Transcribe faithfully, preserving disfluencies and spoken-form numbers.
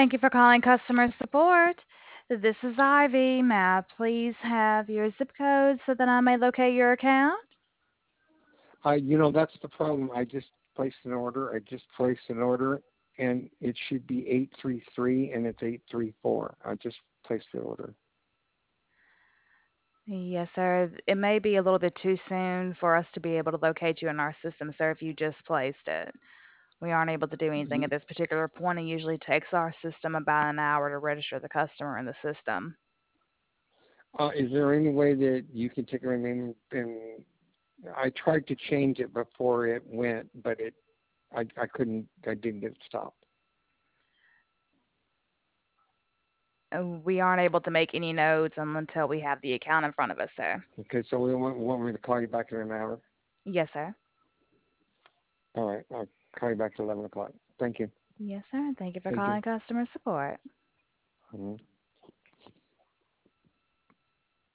Thank you for calling customer support. This is Ivy. May I please have your zip code so that I may locate your account? Uh, you know, that's the problem. I just placed an order. I just placed an order, and it should be eight three three, and it's eight three four. I just placed the order. Yes, sir. It may be a little bit too soon for us to be able to locate you in our system, sir, if you just placed it. We aren't able to do anything at Ye- this particular point. It usually takes our system about an hour to register the customer in the system. Uh, is there any way that you can take my name and I tried to change it before it went, but it I, I couldn't. I didn't get it stopped. Uh, We aren't able to make any notes until we have the account in front of us, sir. Okay, so we want, want me to call you back in an hour? Yes, sir. All right, I'll call you back at eleven o'clock. Thank you. Yes, sir. Thank you for Thank you. calling customer support. Mhm.